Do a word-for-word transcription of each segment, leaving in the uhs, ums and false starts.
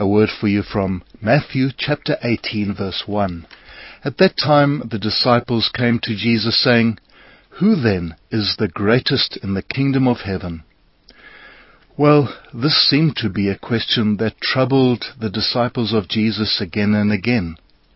a word for you from Matthew chapter eighteen, verse one. At that time the disciples came to Jesus saying, "Who then is the greatest in the kingdom of heaven?" Well, this seemed to be a question that troubled the disciples of Jesus again and again.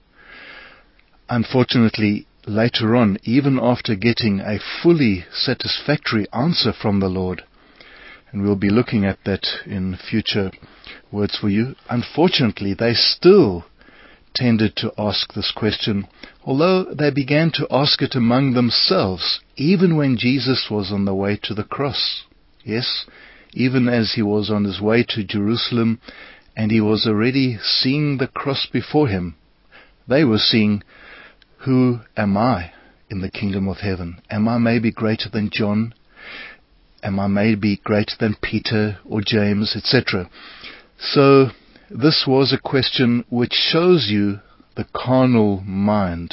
Unfortunately, later on, even after getting a fully satisfactory answer from the Lord, and we'll be looking at that in future words for you, unfortunately, they still tended to ask this question, although they began to ask it among themselves, even when Jesus was on the way to the cross. Yes, even as he was on his way to Jerusalem, and he was already seeing the cross before him, they were seeing, who am I in the kingdom of heaven? Am I maybe greater than John? Am I maybe greater than Peter or James, et cetera? So this was a question which shows you the carnal mind.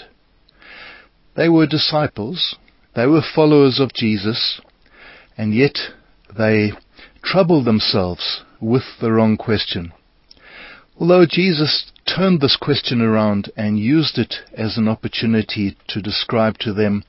They were disciples, they were followers of Jesus, and yet they troubled themselves with the wrong question. Although Jesus turned this question around and used it as an opportunity to describe to them,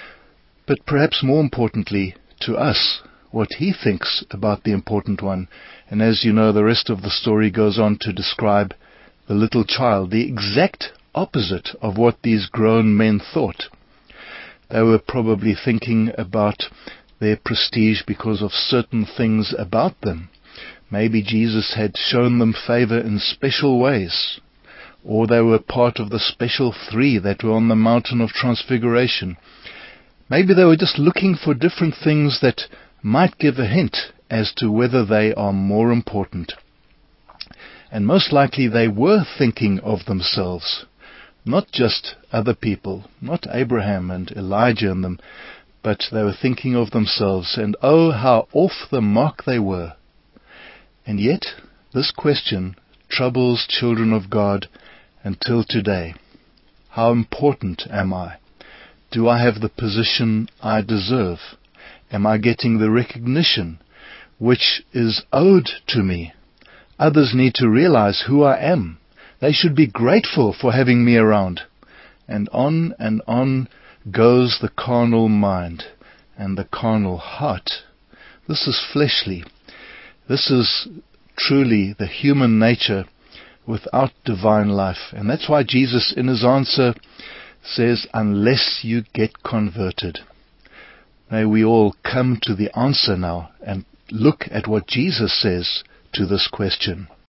but perhaps more importantly to us, what he thinks about the important one. And as you know, the rest of the story goes on to describe the little child, the exact opposite of what these grown men thought. They were probably thinking about their prestige because of certain things about them. Maybe Jesus had shown them favor in special ways, or they were part of the special three that were on the mountain of transfiguration. Maybe they were just looking for different things that might give a hint as to whether they are more important. And most likely they were thinking of themselves, not just other people, not Abraham and Elijah and them, but they were thinking of themselves, and oh, how off the mark they were. And yet, this question troubles children of God until today. How important am I? Do I have the position I deserve? Am I getting the recognition which is owed to me? Others need to realize who I am. They should be grateful for having me around. And on and on goes the carnal mind and the carnal heart. This is fleshly. This is truly the human nature without divine life. And that's why Jesus in his answer says, unless you get converted. May we all come to the answer now and look at what Jesus says to this question.